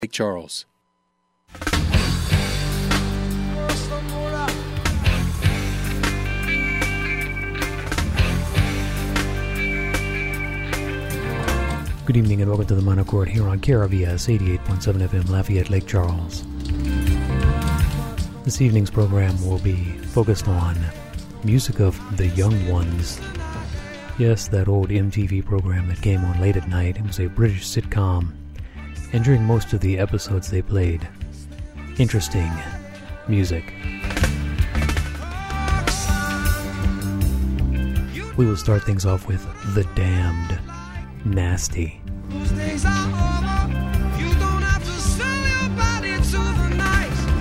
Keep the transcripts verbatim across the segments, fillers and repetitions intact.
Lake Charles. Good evening and welcome to the Monochord here on K R V S eighty-eight point seven F M Lafayette, Lake Charles. This evening's program will be focused on music of the young ones. Yes, that old M T V program that came on late at night. It was a British sitcom, and during most of the episodes they played interesting music. We will start things off with The Damned, Nasty. Those days are over. You don't have to sell your body to the night.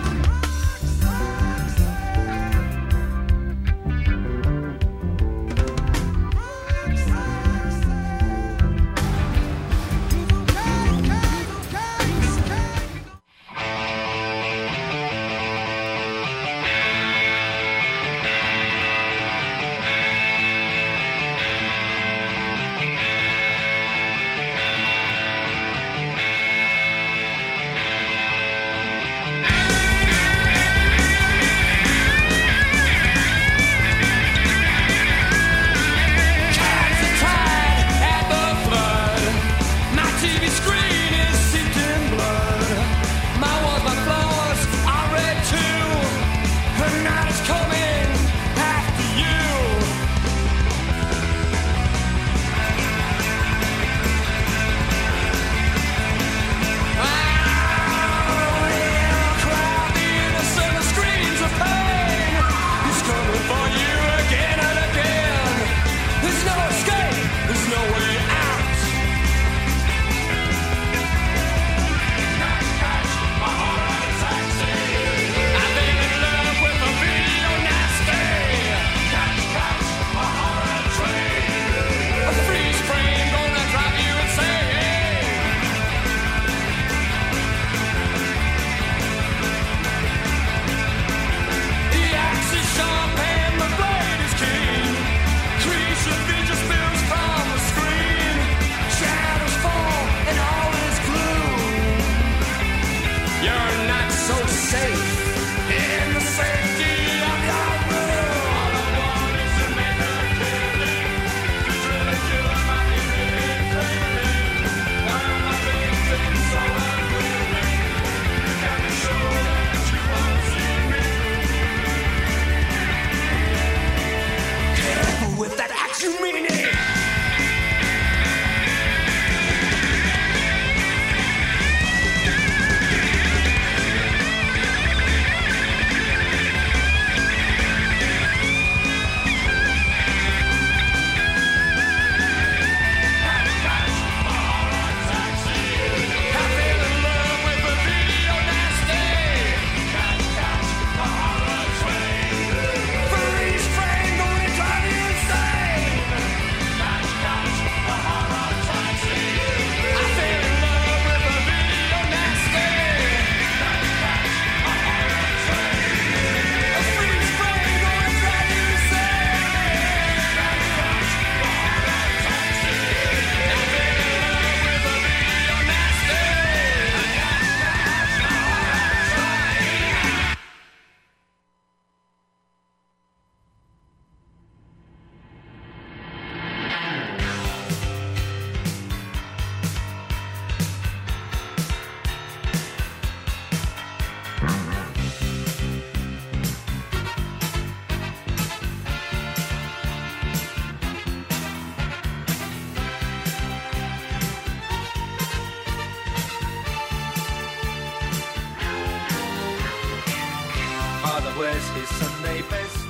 Wears his Sunday best.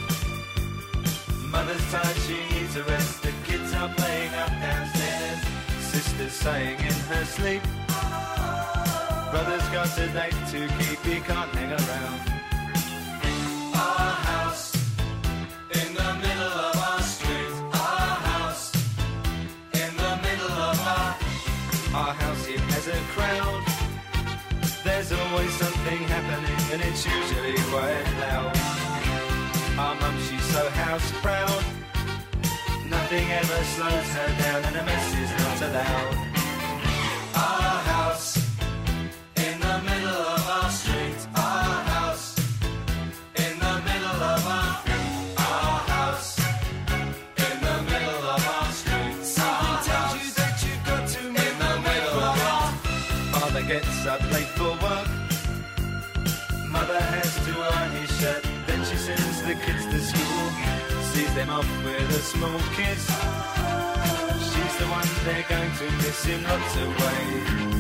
Mother's tired, she needs a rest. The kids are playing up downstairs. Sister's sighing in her sleep. Brother's got a date to keep, he can't hang around. Our house in the middle of our street. Our house in the middle of our Our house, it has a crowd. There's always something happening and it's usually quite loud. Our mum, she's so house proud. Nothing ever slows her down and a mess is not allowed. Our house in the gets up late for work. Mother has to iron his shirt, then she sends the kids to school, sees them off with a small kiss. She's the one they're going to miss in lots of ways.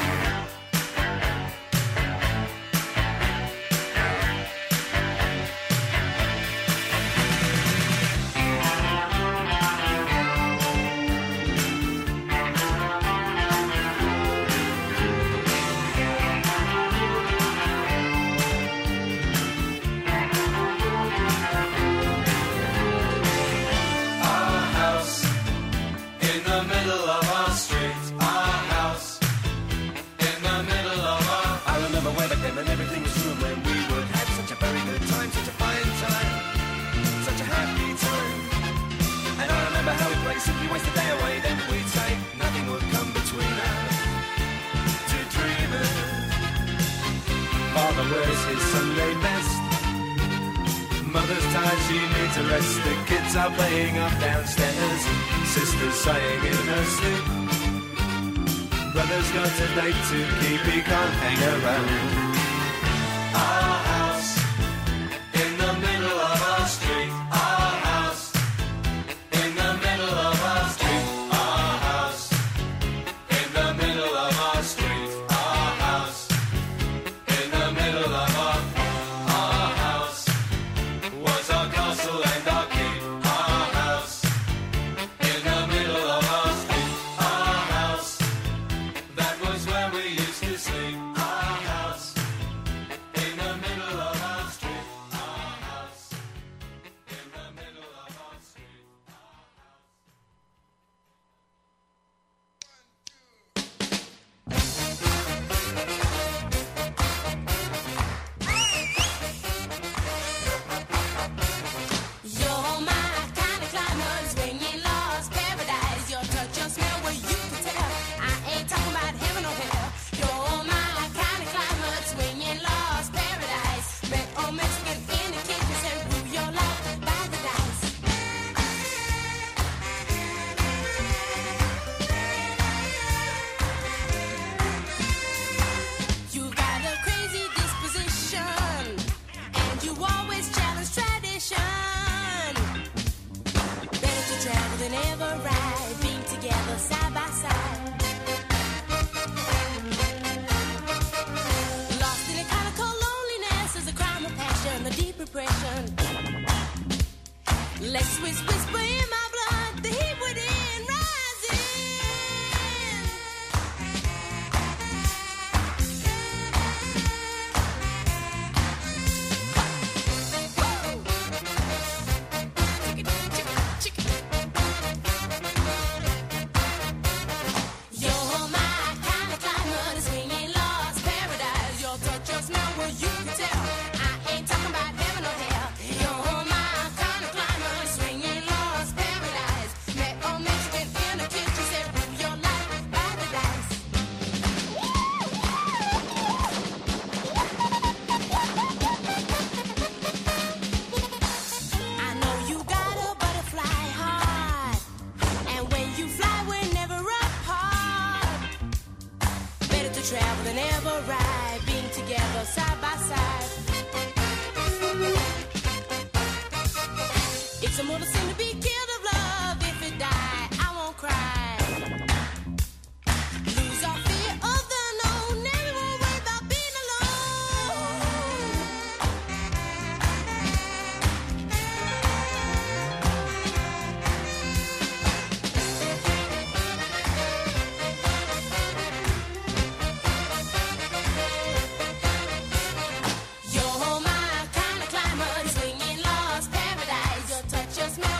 Simply waste the day away, then we'd say nothing would come between us. To dreamers, father wears his Sunday best. Mother's tired, she needs a rest. The kids are playing up downstairs. Sister's sighing in her sleep. Brother's got a date to keep, he can't hang around. Our house in the middle of our street. Our house in the middle of our street. Our house in the middle of our street. Our house in the middle of our our house was our castle and our keep. Our house in the middle of our street. Our house, that was where we used to sleep. Our house in the middle of our street. Our house in the middle of our street. You're my kind of climber, swinging lost paradise. Your touch, your smell, well you can tell I ain't talking about heaven or hell. You're my kind of climber, swinging lost paradise. Met old Mexican in the kitchen, said rule your life by the dice. You got a crazy disposition, and you always challenge tradition. Better to travel than ever ride, being together side by side. Lost in a kind of cold loneliness is a crime of passion, the deep repression. Let's whisper, whisper in my blood, the heat within rising. You're my kind of climber, the swinging lost paradise. Your touch, your smell, well you can tell I ain't talking about heaven or hell. You're my kind of climber, swinging lost paradise. Met old Mexican in the kitchen, said rule your life by the dice. I know you got a butterfly heart, and when you fly, we're never apart. Better to travel than ever ride, being together side by side. It's a mortal sin to be killed of love. If it die, I won't cry. Lose our fear of the unknown, never won't worry about being alone. You're my kind of climber, swinging lost paradise. Your touch, your smell,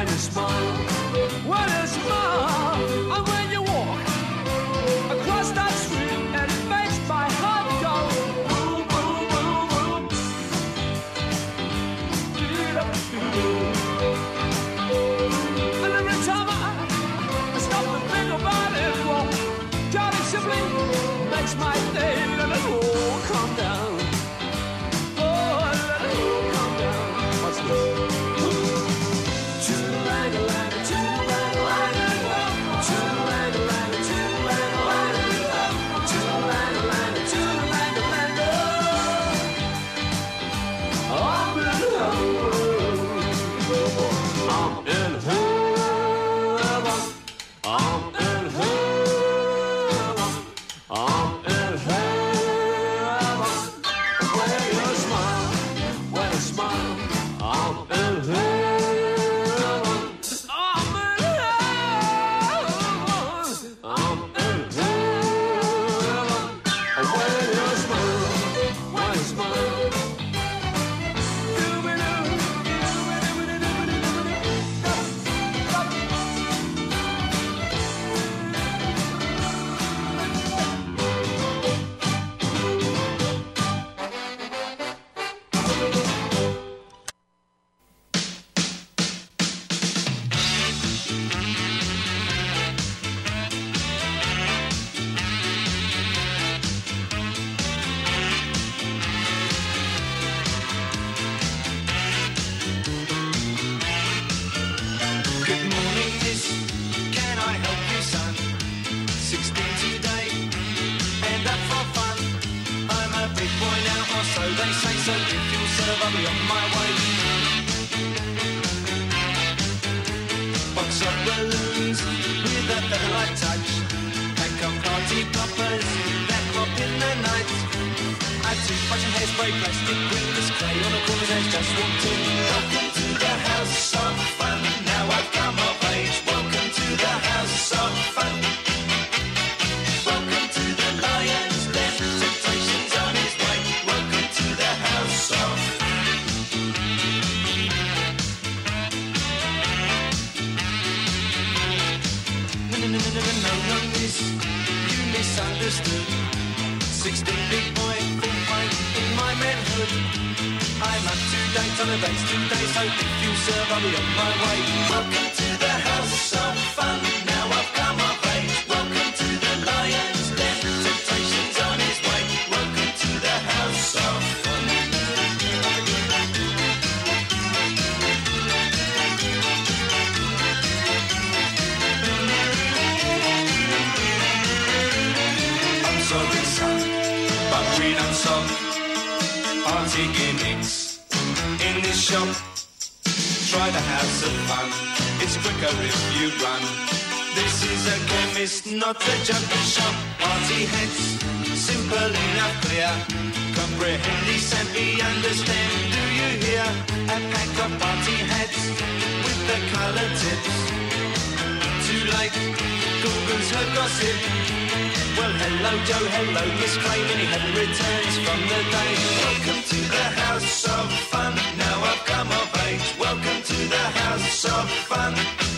when you smile, when you smile, and when you walk across that street, and it makes my heart go boom, boom, boom, boom. And every time I, I stop to think about it, well, God, it simply makes my day. Let it all calm down. Oh, let it all calm down. What's this? Not a jungle shop, party heads, simple enough, clear. Comprehend, simply understand, do you hear? A pack of party hats with the colour tips. Too late, Google's her gossip. Well, hello Joe, hello Miss Crane, and he had returns from the day. Welcome to the house of fun, now I've come of age. Welcome to the house of fun.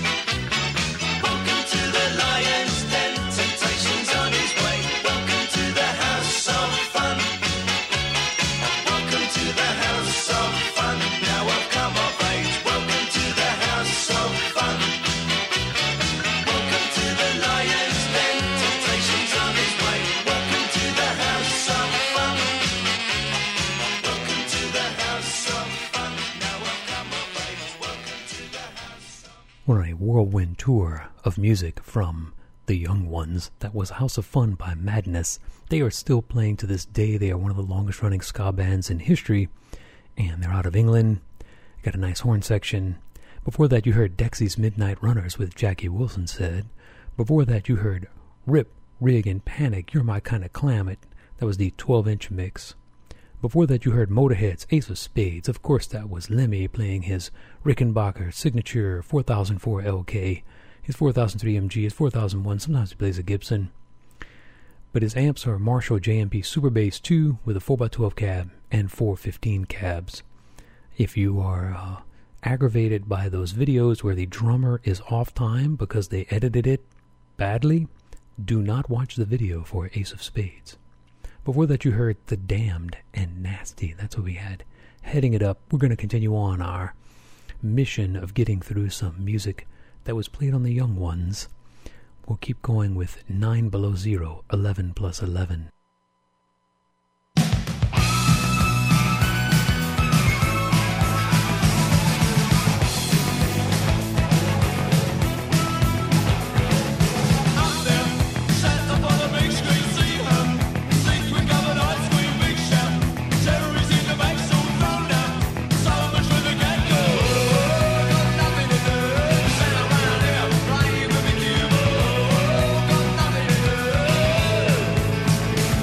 Welcome to the Lion's Den. Temptation's on his way. Welcome to the house of fun. Welcome to the house of fun. Now I've come of age. Welcome to the house of fun. Welcome to the Lion's Den. Temptation's on his way. Welcome to the house of fun. Welcome to the house of fun. Now I've come of age. Welcome to the house of fun. We're on a whirlwind tour of music from The Young Ones. That was House of Fun by Madness. They are still playing to this day. They are one of the longest running ska bands in history, and they're out of England. Got a nice horn section. Before that you heard Dexy's Midnight Runners with Jackie Wilson Said. Before that you heard Rip, Rig, and Panic, You're My Kind of Clam. It. That was the twelve inch mix. Before that you heard Motorhead's Ace of Spades. Of course that was Lemmy playing his Rickenbacker signature four thousand four L K. His four thousand three M G, his four thousand one, sometimes he plays a Gibson. But his amps are Marshall J M P Super Bass two with a four by twelve cab and four fifteen cabs. If you are uh, aggravated by those videos where the drummer is off time because they edited it badly, do not watch the video for Ace of Spades. Before that, you heard The Damned and Nasty. That's what we had. Heading it up, we're going to continue on our mission of getting through some music that was played on the Young Ones. We'll keep going with nine Below Zero, eleven plus eleven. Nothing to do.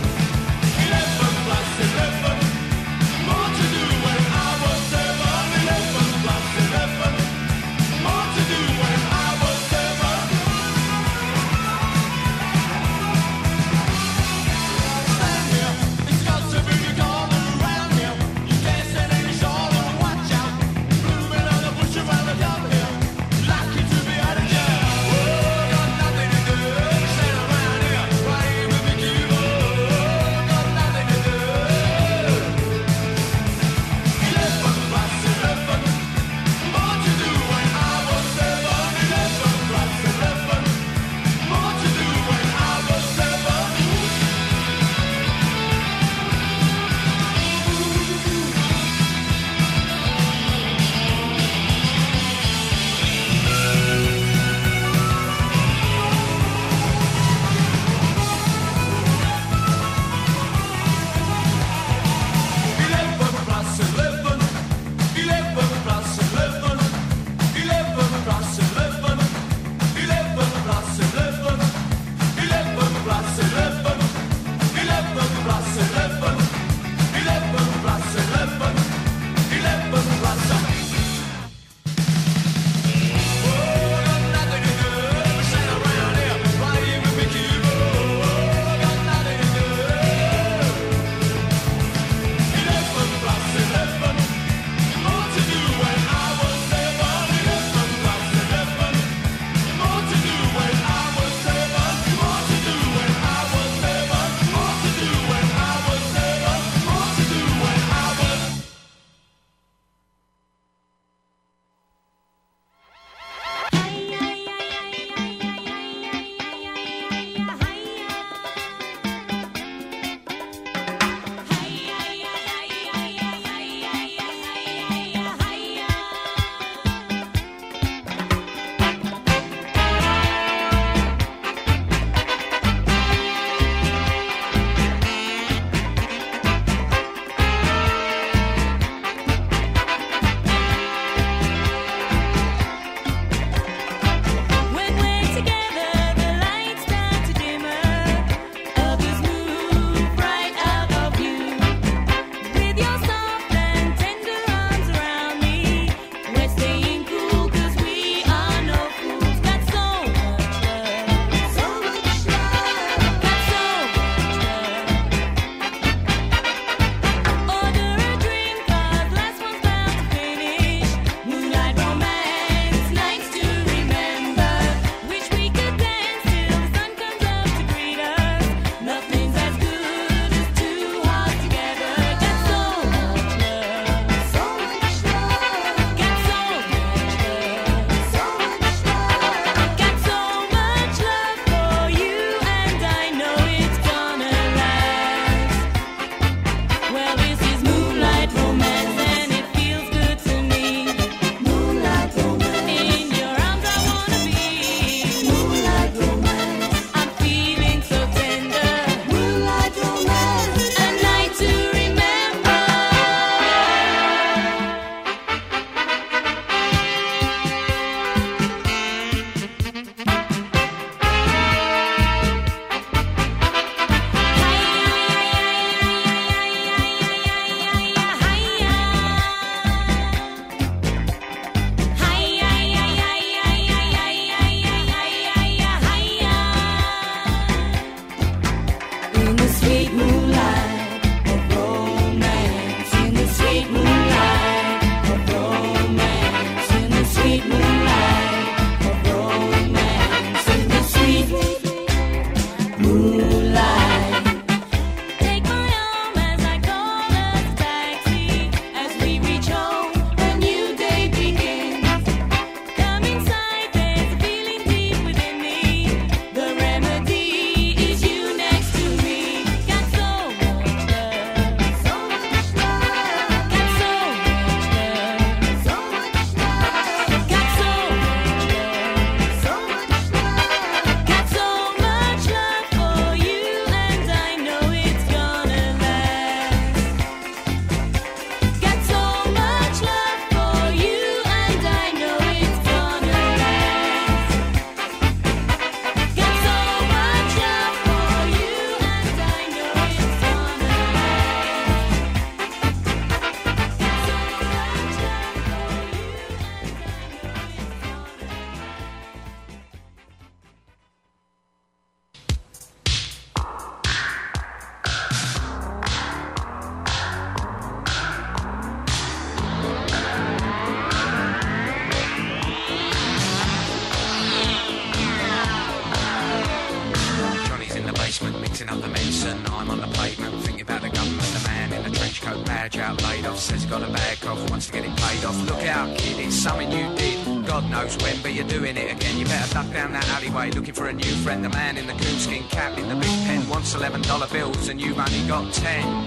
says he's got a bag off, wants to get it paid off. Look out, kid, it's something you did, God knows when, but you're doing it again. You better duck down that alleyway looking for a new friend. The man in the coonskin cap in the big pen wants eleven dollar bills and you've only got ten.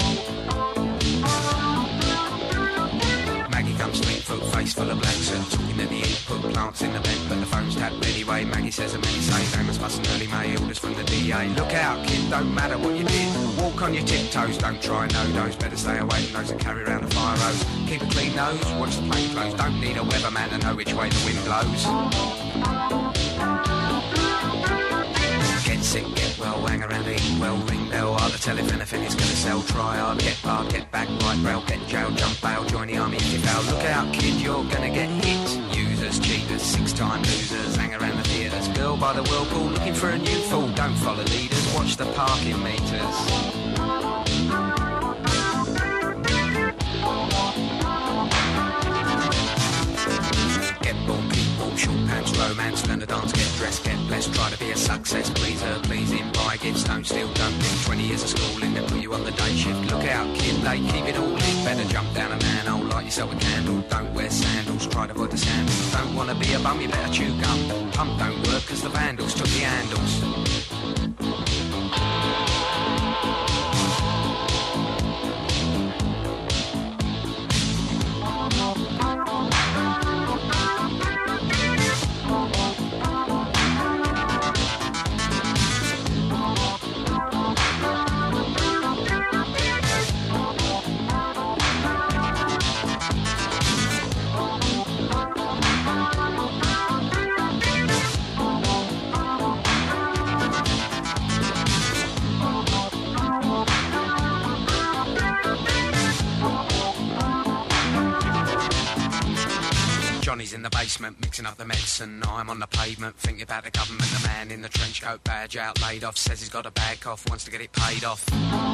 Maggie comes fleet foot, face full of black soot, talking at the ink, put plants in the vent, but the phone's tapped anyway. Maggie says a many say, Amos must an early May, orders from the D A. Look out, kid, don't matter what you did, walk on your tiptoes, don't try no-dos, better stay away from those that carry around a fire hose. Keep a clean nose, watch the plane close, don't need a weatherman to know which way the wind blows. Get sick, get well, hang around, eat well, ring bell, hard to tell if anything is gonna sell. Try hard, get barred, get back, right rail, get in jail, jump bail, join the army if you fail. Look out, kid, you're gonna get hit. Users, cheaters, six-time losers, hang around the theatres. Girl by the whirlpool, looking for a new fool. Don't follow leaders, watch the parking meters. Get born, keep born, short pants, romance, learn to dance, get dressed, get blessed, try to be a success, please her, please him, buy gifts, don't steal, don't think, twenty years of schooling, they put you on the day shift. Look out, kid, they keep it all lit, better jump down a manhole, light yourself a candle, don't wear sandals, try to avoid the scandals, don't wanna be a bum, you better chew gum, pump don't work cause the vandals took the handles. Johnny's in the basement, mixing up the medicine. I'm on the pavement, thinking about the government. The man in the trench coat, badge out, laid off, says he's got a bag off, wants to get it paid off.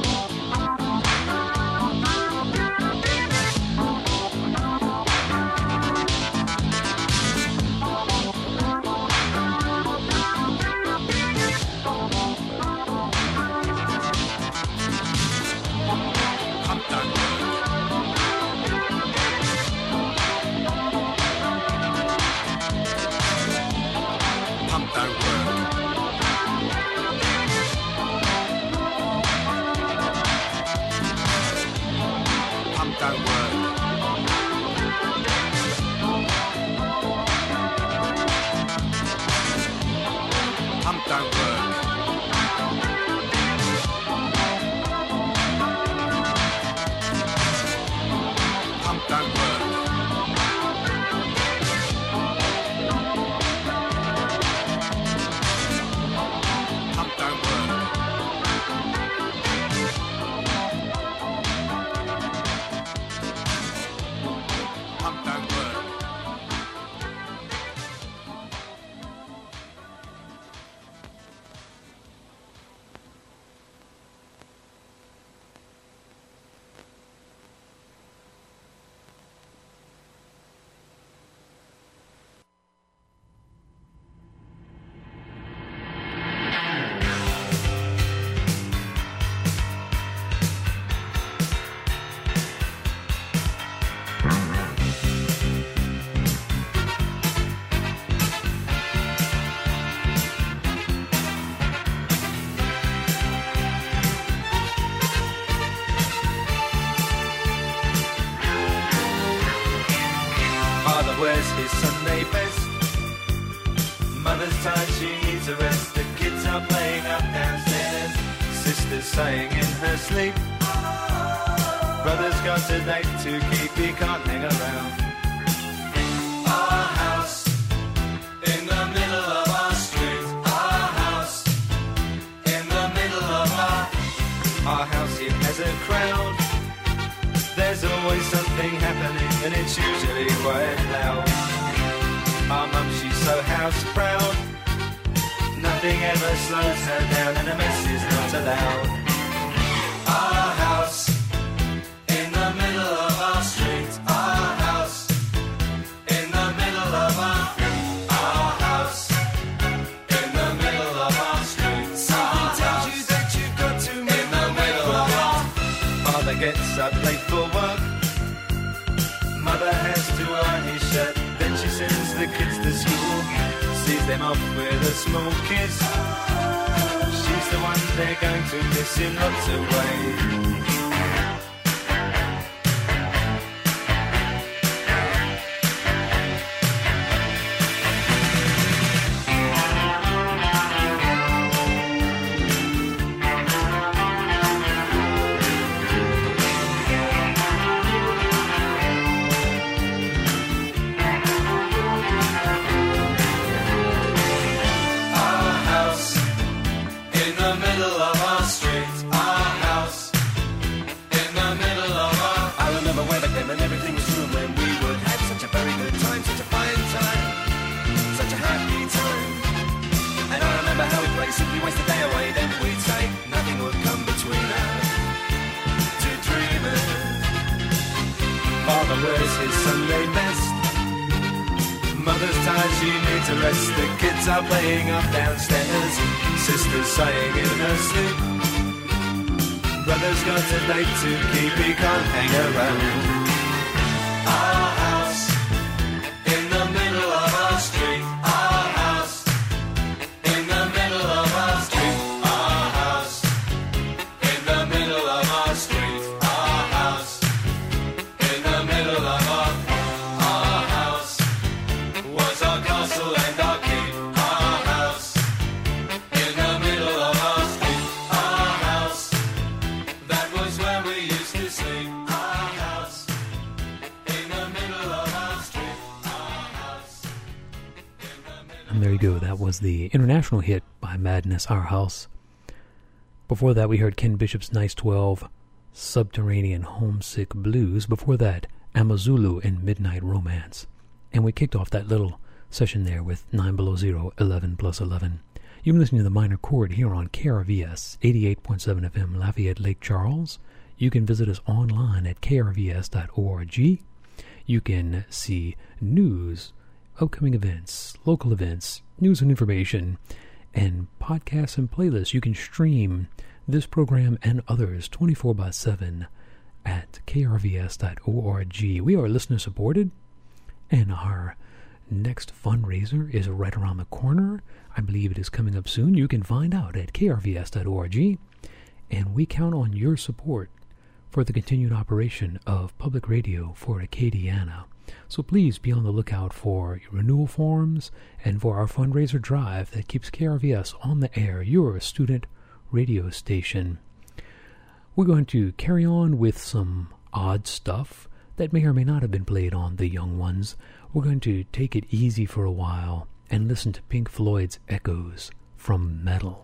Wears his Sunday best. Mother's tired, she needs a rest. The kids are playing up downstairs. Sister's sighing in her sleep. Brother's got a date to keep, he can't hang around. Our house in the middle of our street. Our house in the middle of our Our house, it has a crowd. There's always something happening and it's usually quite loud. Our mum, she's so house proud. Nothing ever slows her down and a mess is not allowed. Our house in the middle of our street. Our house in the middle of our Our house in the middle of our street. Something tells you that you've got to in the middle of our Father gets up late for work. the kids to school, sees them off with a small kiss. She's the one they're going to miss in lots of ways. Simply waste the day away, then we'd say nothing would come between us. Two dreamers. Father wears his Sunday best. Mother's tired, she needs a rest. The kids are playing up downstairs. Sister's sighing in her sleep. Brother's got a date to keep, he can't hang around. Our house in the middle of our street. Our house in the middle of our street. Our house in the middle of our street. Our house in the middle of our our house was our castle and our keep. Our house in the middle of our street. Our house, that was where we used to sleep. Our house in the middle of our street. Our house in the middle. And there you go, that was the international hit by Madness, Our House. Before that, we heard Ken Bishop's Nice twelve, Subterranean Homesick Blues. Before that, Amazulu and Midnight Romance. And we kicked off that little session there with nine below zero, eleven plus eleven. You've been listening to the Minor Chord here on K R V S eighty-eight point seven F M, Lafayette, Lake Charles. You can visit us online at k r v s dot org. You can see news, upcoming events, local events, news and information, and podcasts and playlists. You can stream this program and others twenty-four by seven at k r v s dot org. We are listener supported, and our next fundraiser is right around the corner. I believe it is coming up soon. You can find out at k r v s dot org, and we count on your support for the continued operation of public radio for Acadiana. So please be on the lookout for your renewal forms and for our fundraiser drive that keeps K R V S on the air, your student radio station. We're going to carry on with some odd stuff that may or may not have been played on The Young Ones. We're going to take it easy for a while and listen to Pink Floyd's Echoes from Metal.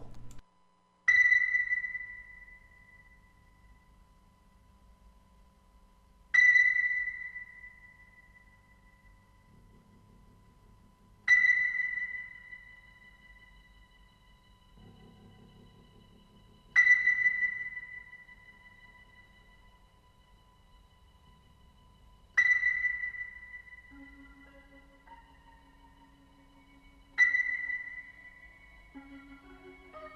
Thank you.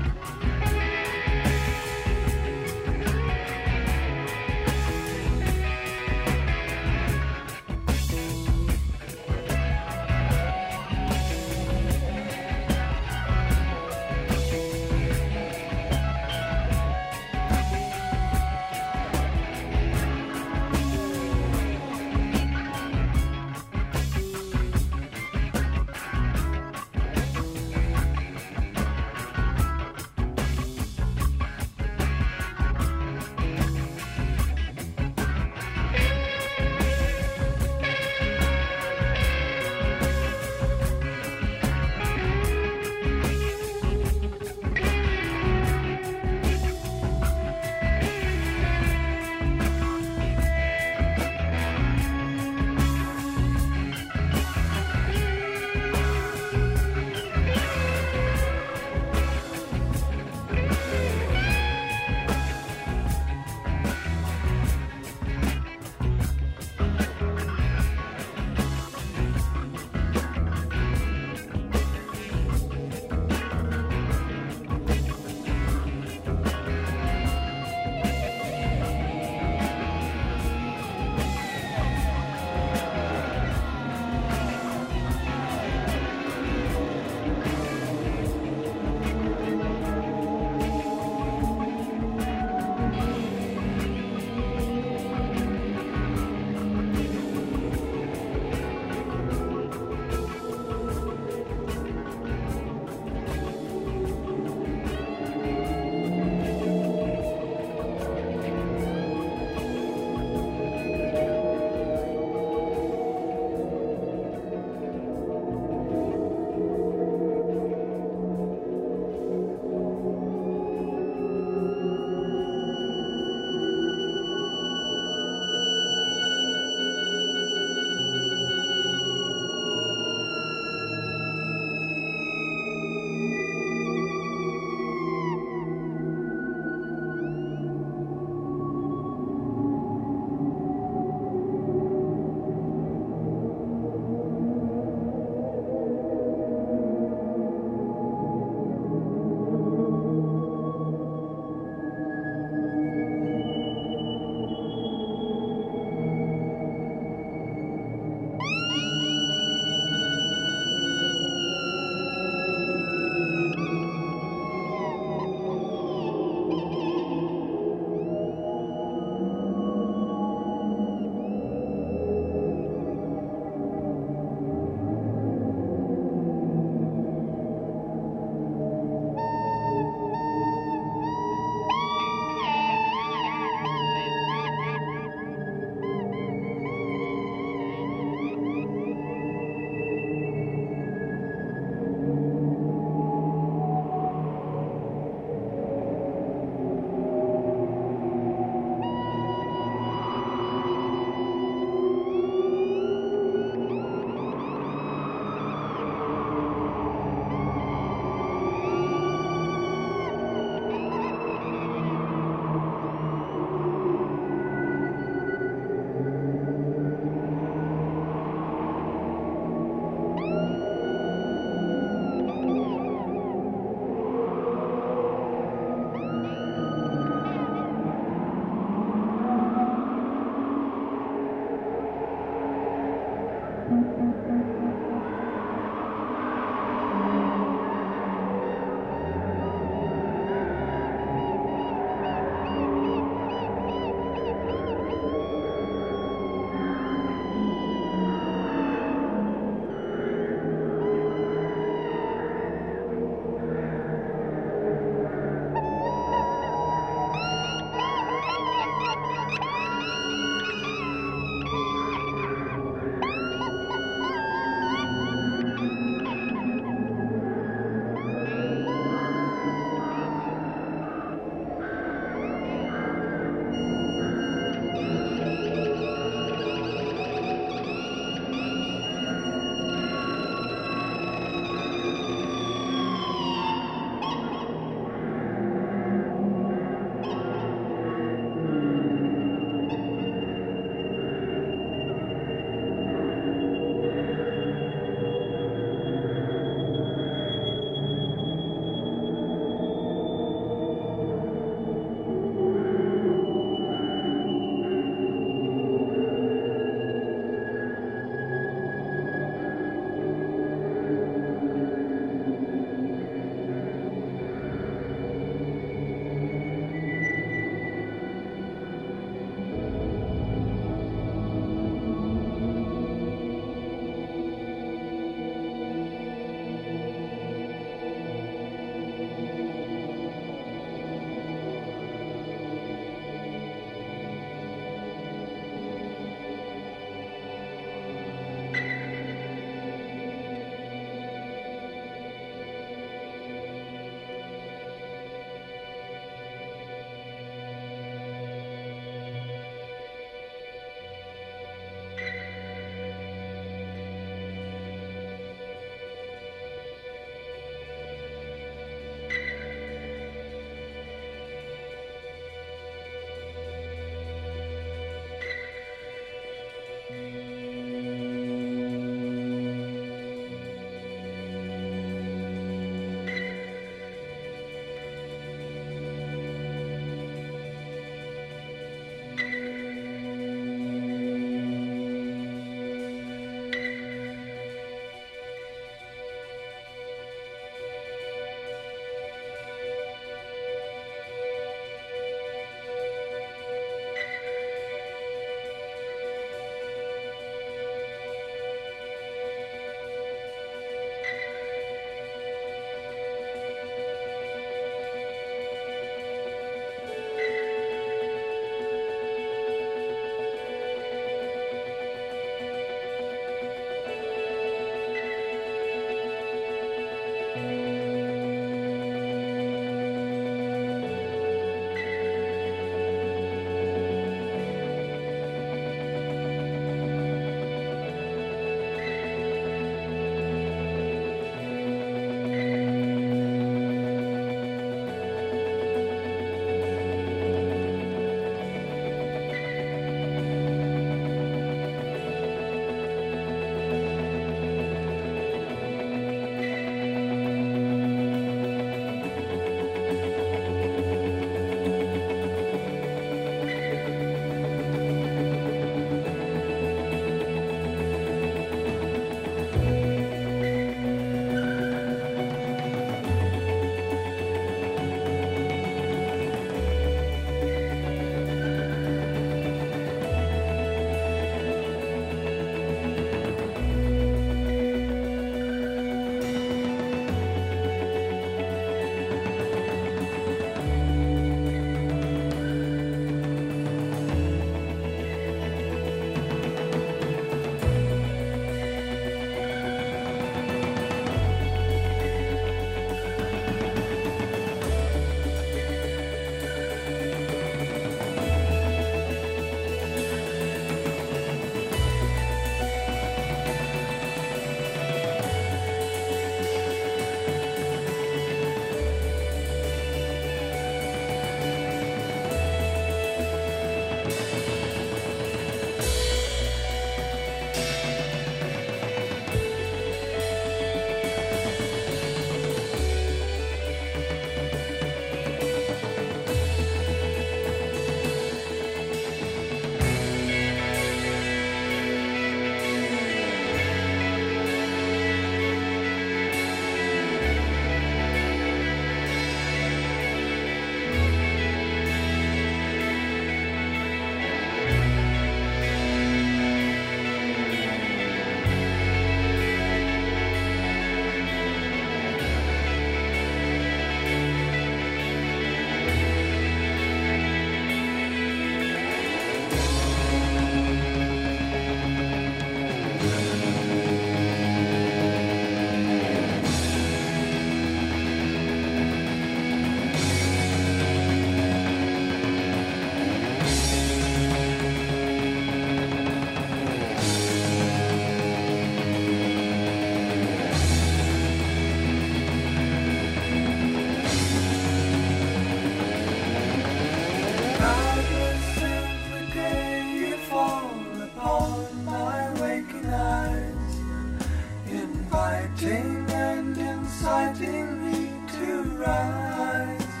eyes,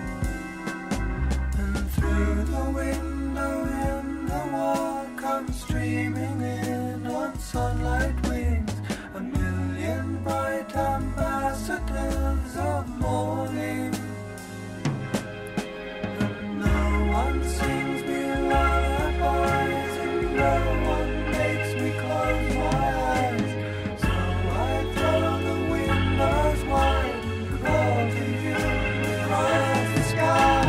and through the window in the wall comes streaming in on sunlight wings a million bright ambassadors of morning. And no one sings me lullabies, and no one makes me close my eyes. So I throw the windows wide and call to you across the sky.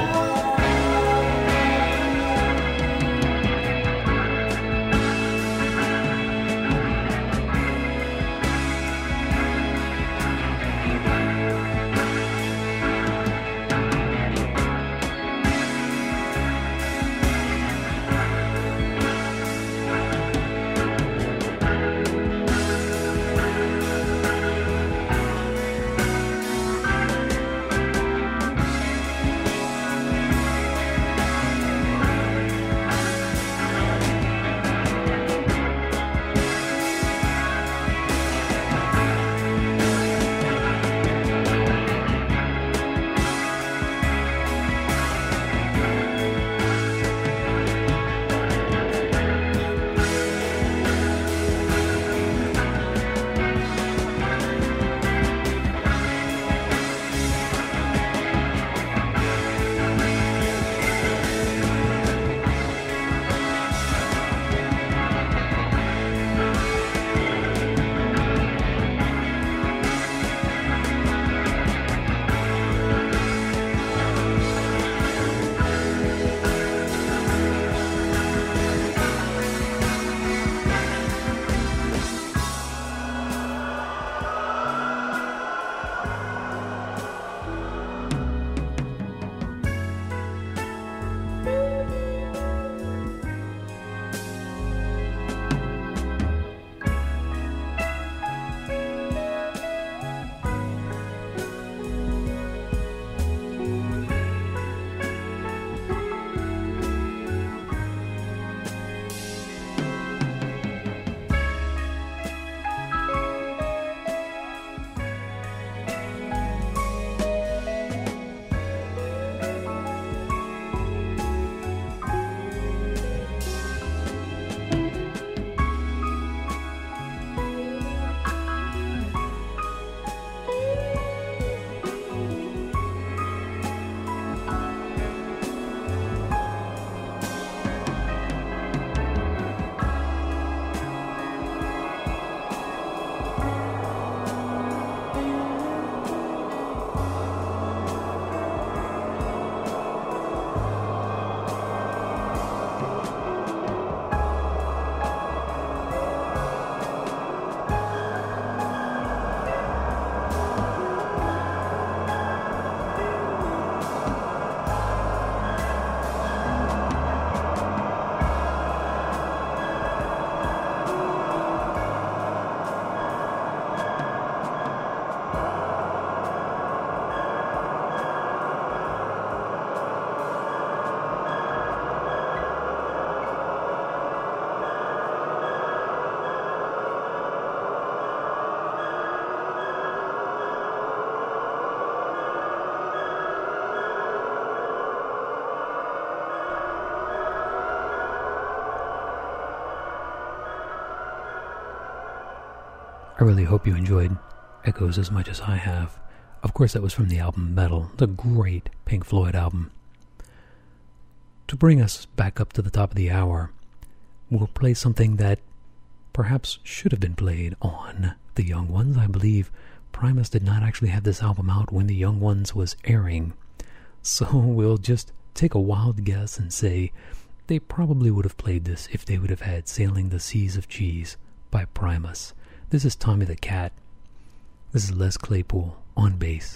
I really hope you enjoyed Echoes as much as I have. Of course, that was from the album Metal, the great Pink Floyd album. To bring us back up to the top of the hour, we'll play something that perhaps should have been played on The Young Ones. I believe Primus did not actually have this album out when The Young Ones was airing. So we'll just take a wild guess and say they probably would have played this if they would have had Sailing the Seas of Cheese by Primus. This is Tommy the Cat. This is Les Claypool on bass.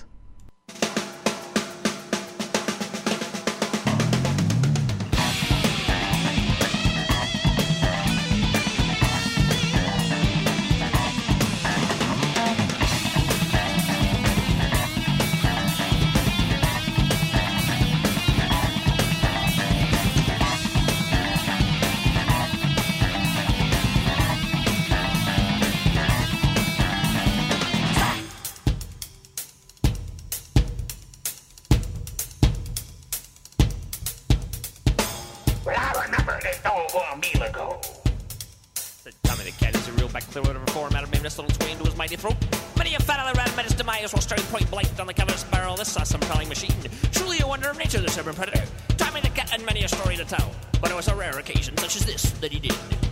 over a meal ago. Tommy the cat is a real back clear out of a form out of this little swing to his mighty throat. Many a fat other rat met his demise while staring point blank on the cover's barrel. This awesome prowling machine. Truly a wonder of nature, this urban predator. Tommy the cat had many a story to tell, but it was a rare occasion such as this that he did.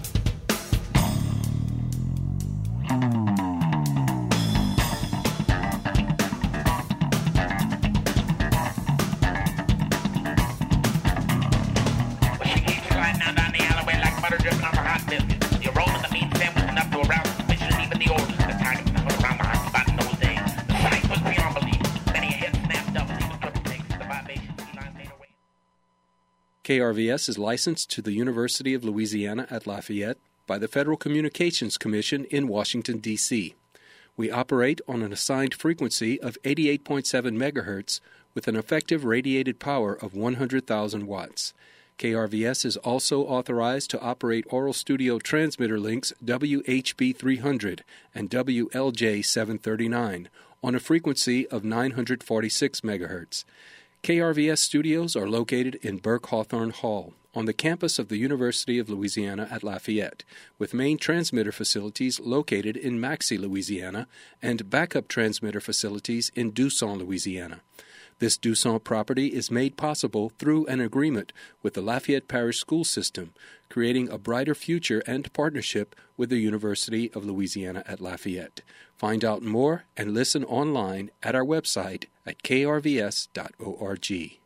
She keeps sliding down down the alleyway like butter dripping on her hot biscuit. You're rolling the meat sandwich enough to arouse suspicion, and even the oldest got tired of snuffing around the hot spot in those days. The sight was beyond belief. Many a head snapped up, and even triple takes the vibration feline made away. K R V S is licensed to the University of Louisiana at Lafayette by the Federal Communications Commission in Washington, D C We operate on an assigned frequency of eighty-eight point seven megahertz with an effective radiated power of one hundred thousand watts. K R V S is also authorized to operate Oral Studio transmitter links W H B three hundred and W L J seven thirty-nine on a frequency of nine hundred forty-six megahertz. K R V S studios are located in Burke Hawthorne Hall on the campus of the University of Louisiana at Lafayette, with main transmitter facilities located in Maxey, Louisiana, and backup transmitter facilities in Dusson, Louisiana. This Dusson property is made possible through an agreement with the Lafayette Parish School System, creating a brighter future and partnership with the University of Louisiana at Lafayette. Find out more and listen online at our website at k r v s dot org.